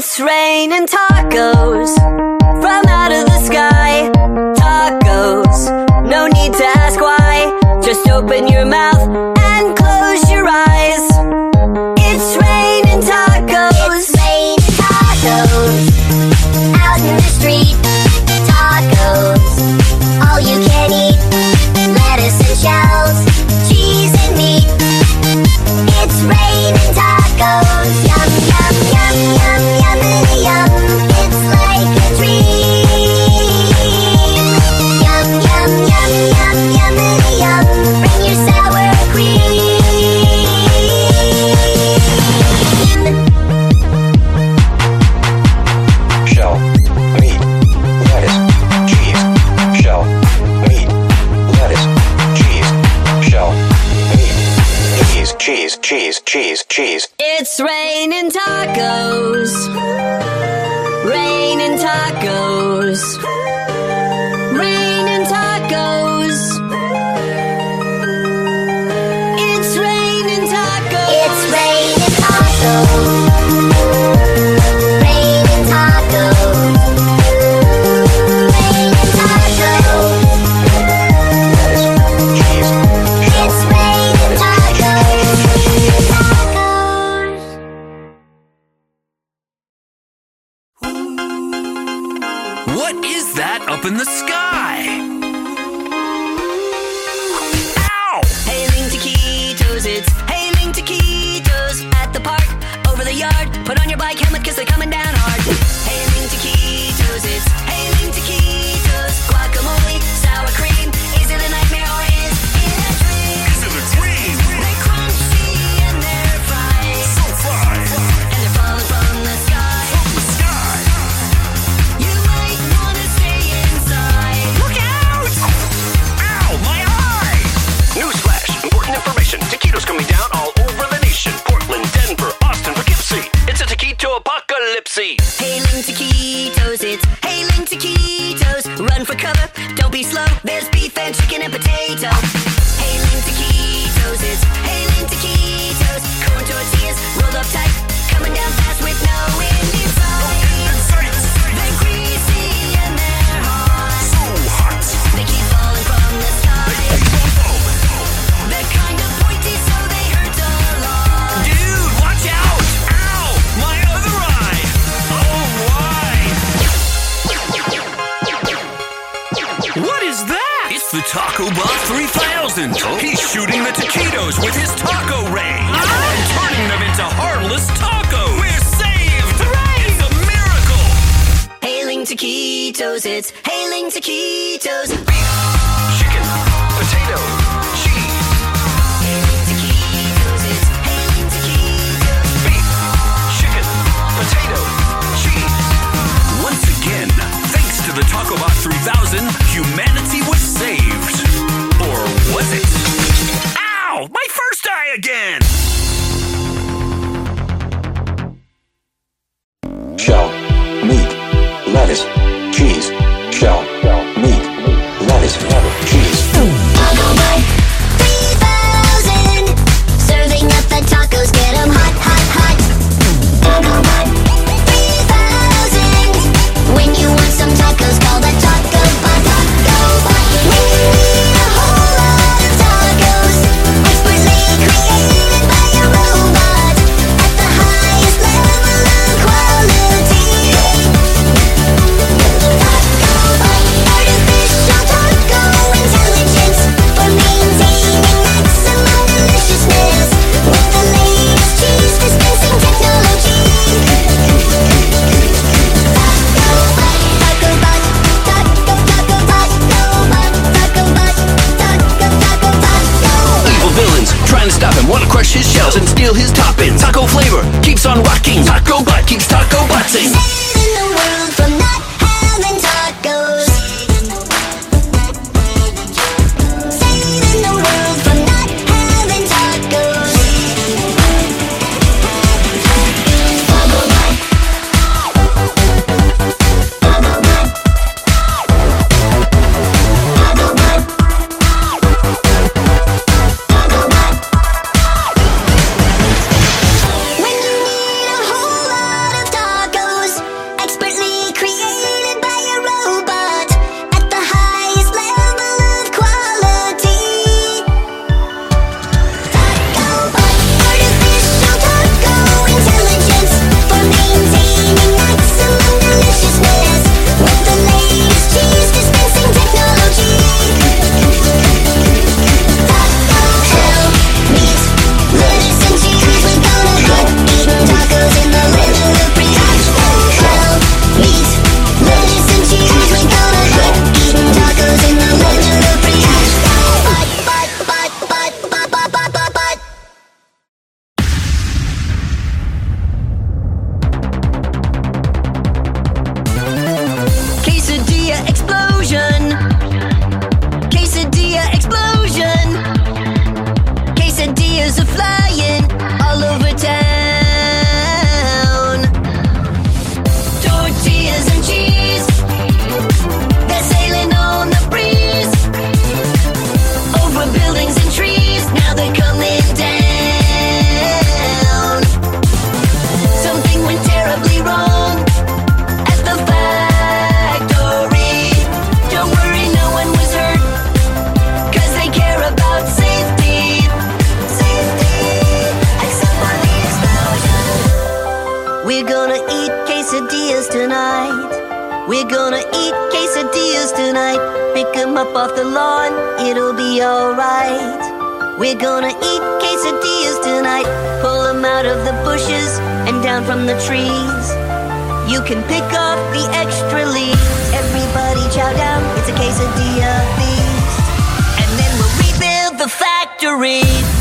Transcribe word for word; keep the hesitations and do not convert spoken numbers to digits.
It's raining tacos from out of the sky. Tacos, no need to ask why. Just open your mouth and close your eyes. It's raining tacos. It's raining tacos out in the street. Tacos, all you can eat. Lettuce and shells, cheese and meat. It's raining tacos. Yum, yum, yum, yum, yummity yum. It's like a dream. Yum, yum, yum, yum, yummity yum. Bring your sour cream. Shell, meat, lettuce, cheese. Shell, meat, lettuce, cheese. Shell, meat, cheese, cheese, cheese, cheese, cheese. It's raining tacos. Raining tacos. Raining tacos. It's raining tacos. It's raining tacos. Raining tacos. Raining tacos. Lettuce, cheese. It's raining tacos. Tacos. What is that up in the sky? Ow! Hailing taquitos, it's hailing taquitos at the park, over the yard. Put on your bike helmet, cause they're coming down hard. Hailing taquitos, it's hailing taquitos. Guacamole, sour cream. Is it a nightmare or is it a dream? Is it a dream? They're crunchy and they're fried, So fly and they're falling from the sky. from the sky. You might wanna stay inside. Look out! Ow, my eye! Newsflash, important information. Taquitos coming down all over the nation. Portland, Denver, Austin, Poughkeepsie. It's a taquito apocalypse. Hailing taquitos, it's hailing taquitos. Run for cover, don't be slow. There's beef and chicken and potato. Hailing taquitos, it's hailing taquitos. Corn tortillas rolled up tight, coming down fast with no wind inside. They're greasy and they're hot. So hot. They keep falling from the sky. They're kind of pointy, so they hurt a lot. Dude, watch out! Ow! My other eye! Oh, why? What is that? It's the Taco Bot three thousand. He's shooting the taquitos with his taco ray and turning them into harmless tacos. We're saved! Hooray! It's a miracle! Hailing taquitos, it's hailing taquitos. Chicken, potato, cheese, Hailing taquitos, it's hailing taquitos. beef, chicken, potato, cheese. Once again, thanks to the Taco Bot three thousand, humanity was saved. Or was it? Ow! My first eye again! Shell, meat, lettuce, cheese. Shell, meat, lettuce, quesadillas tonight. We're gonna eat quesadillas tonight. Pick 'em up off the lawn, it'll be alright. We're gonna eat quesadillas tonight. Pull 'em out of the bushes and down from the trees. You can pick off the extra leaves. Everybody chow down, it's a quesadilla feast. And then we'll rebuild the factory.